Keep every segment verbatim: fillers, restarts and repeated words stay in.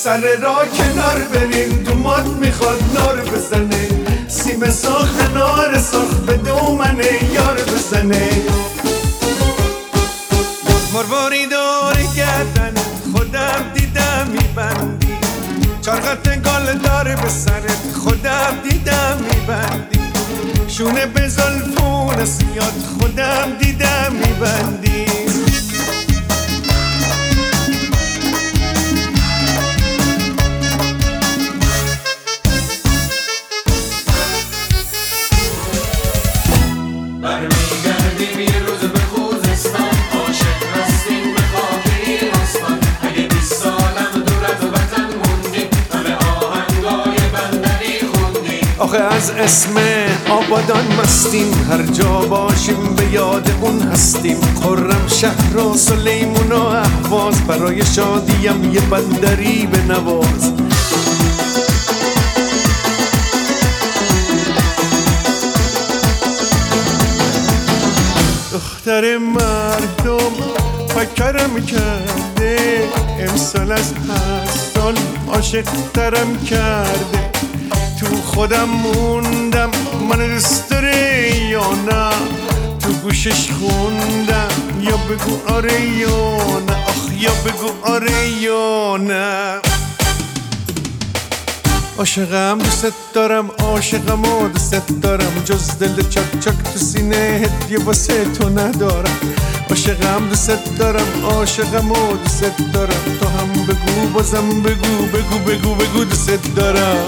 سر راه کنار بریم دومات میخواد نار بزنه سیم ساخت نار ساخت به دومنه یار بزنه مرواری دور گردن خودم دیدم میبندی چارقت گال داره به سرت خودم دیدم میبندی شونه به زلفون سیاد خودم دیدم میبندی برمیگردیم یه روز به خوزستان عاشق هستیم به خاک ایرستان اگه بیست سالم دور از وطن موندیم همه آهنگای بندری خوندیم آخه از اسم آبادان مستیم هر جا باشیم به یاد اون هستیم خرم شهر و سلیمون و اهواز برای شادیم یه بندری به نواز دختر مردم فکرم کرده امسال از هر سال عاشق ترم کرده تو خودم موندم من دوست داره یا نه تو گوشش خوندم یا بگو آره یا نه آخ یا بگو آره یا نه عاشقم دوست دارم عاشقم و دوست دارم جز دل چک چک تو سینه هدیه واسه تو ندارم عاشقم دوست دارم عاشقم و دوست دارم تو هم بگو بازم بگو بگو بگو بگو دوست دارم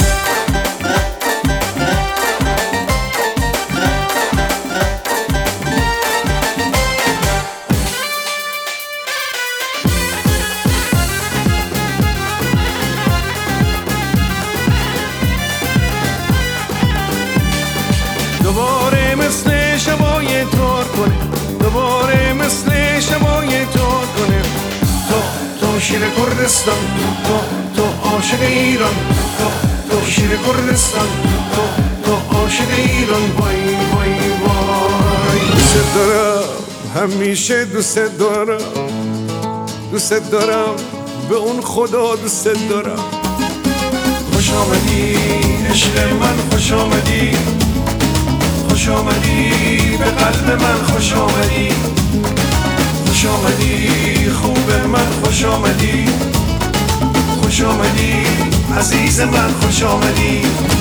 دوباره مثل شبای تار کنه دوباره مثل شبای تار کنه تو تو شیر کردستان تو تو عاشق ایران تو تو شیر کردستان تو تو عاشق ایران وای وای وای دوست دارم همیشه دوست دارم دوست دارم به اون خدا دوست دارم خوش آمدی عشق من خوش آمدی خوش آمدی به قلب من خوش آمدی خوش آمدی خوب من خوش آمدی خوش آمدی عزیز من خوش آمدی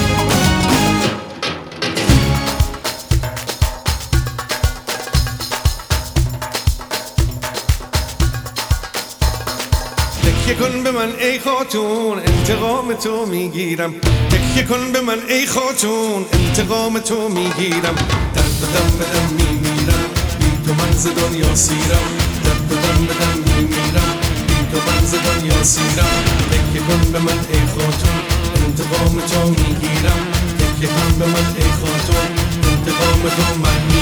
تکیه کن به من ای خاتون انتقام تو میگیرم تکیه کن به من ای خاتون انتقام تو میگیرم درد بدم بدم میمیرم بی تو من ز دنیا سیرم درد بدم بدم میمیرم بی تو من ز دنیا سیرم تکیه کن به من ای خاتون انتقام تو میگیرم تکیه کن به من ای خاتون انتقام تو من